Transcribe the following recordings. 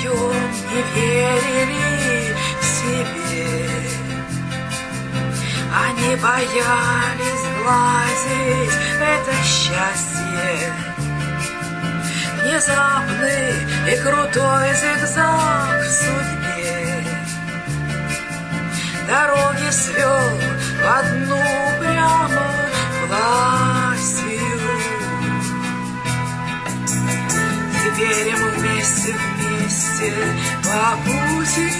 вдвоем не верили себе. Они боялись сглазить это счастье. Внезапный и крутой зигзаг в судьбе дороги свел в одну прямо властью. Теперь мы вместе по пути.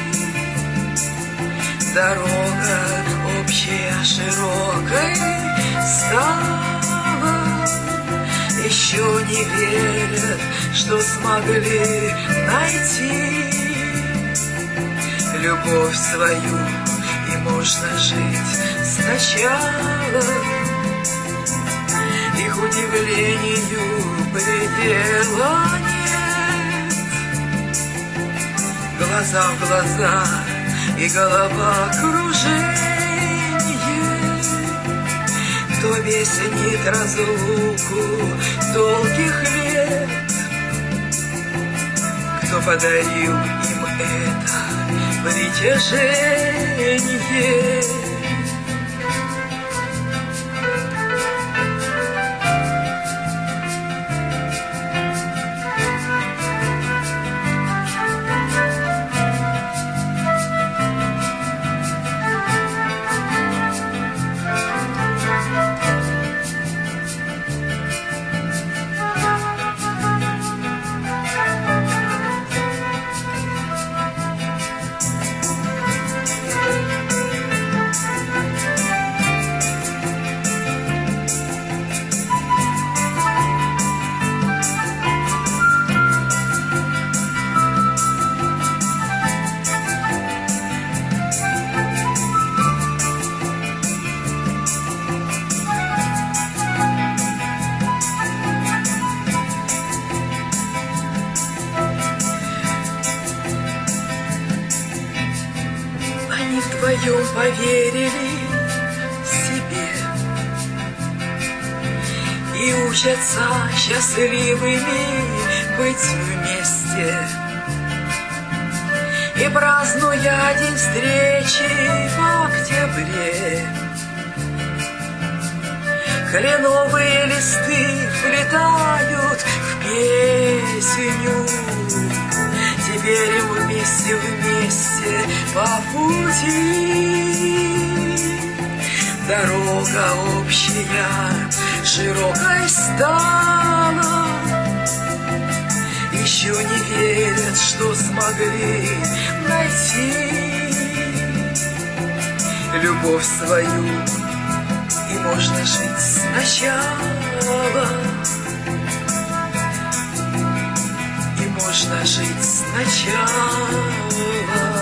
Дорога общая широкой стала. Еще не верят, что смогли найти любовь свою, и можно жить сначала. Их удивлению предела нет. Глаза в глаза и голова кружение. Кто объяснит разлуку долгих лет? Кто подарил им это притяжение? Вдвоем поверили себе и учатся счастливыми быть вместе. И празднуя день встречи в октябре, кленовые листы влетают в песню. Теперь им вместе по пути. Дорога общая широкой стала. Еще не верят, что смогли найти любовь свою, и можно жить сначала. Можно жить сначала.